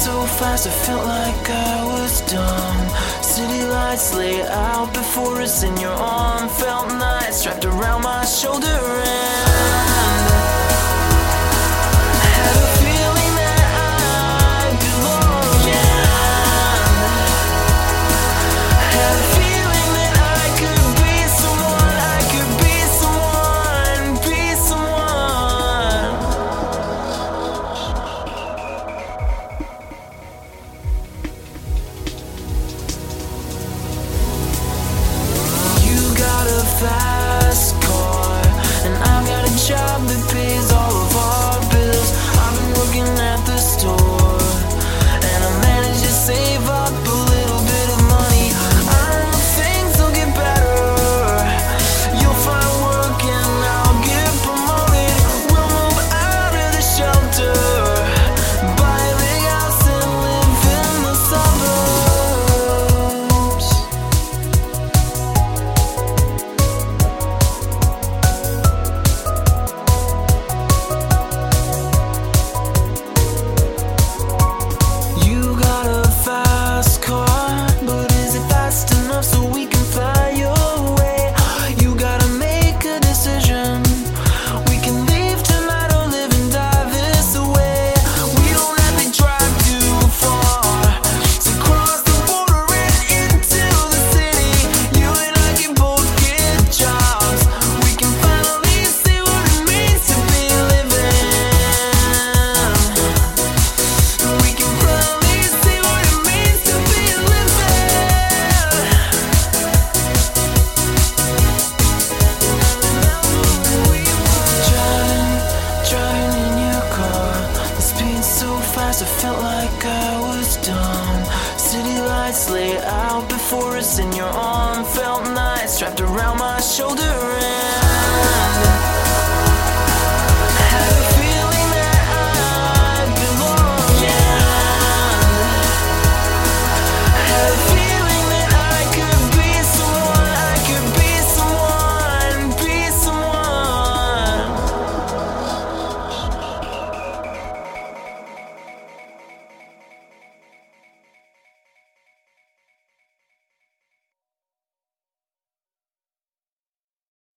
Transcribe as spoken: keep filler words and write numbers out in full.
so fast, I felt like I was dumb. City lights lay out before us in your arm. Felt nice wrapped around my shoulder and had a feeling that I belong again. Had a feeling that I could be someone, I could be someone, be someone. You got a fast car, and I've got a job that pays all of our bills. I've been working at the store, and I managed to save up a little bit of money. I know things will get better. You'll find work and I'll get promoted. We'll move out of the shelter, buy a big house and live in the suburbs. You got a fast car, but is it fast enough so we can fly away? You gotta make a decision. We can leave tonight or live and die this way. We don't have to drive too far to cross the border and into the city. You and I can both get jobs. We can finally see what it means to be living. We can finally see what it means to be living. Driving, driving in your car, the speed so fast I felt like I was dumb. City lights lay out before us in your arm. Felt nice wrapped around my shoulder